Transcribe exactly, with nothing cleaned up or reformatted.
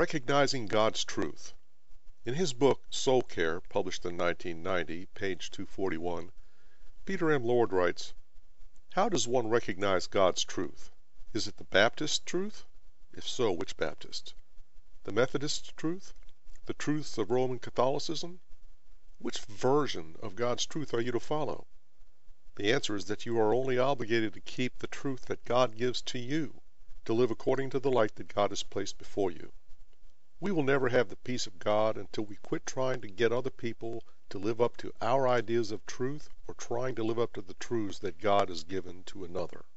Recognizing God's Truth. In his book Soul Care, published in nineteen ninety, page two forty-one, Peter M. Lord writes, "How does one recognize God's truth? Is it the Baptist truth? If so, which Baptist? The Methodist truth? The truths of Roman Catholicism? Which version of God's truth are you to follow? The answer is that you are only obligated to keep the truth that God gives to you, to live according to the light that God has placed before you. We will never have the peace of God until we quit trying to get other people to live up to our ideas of truth or trying to live up to the truths that God has given to another."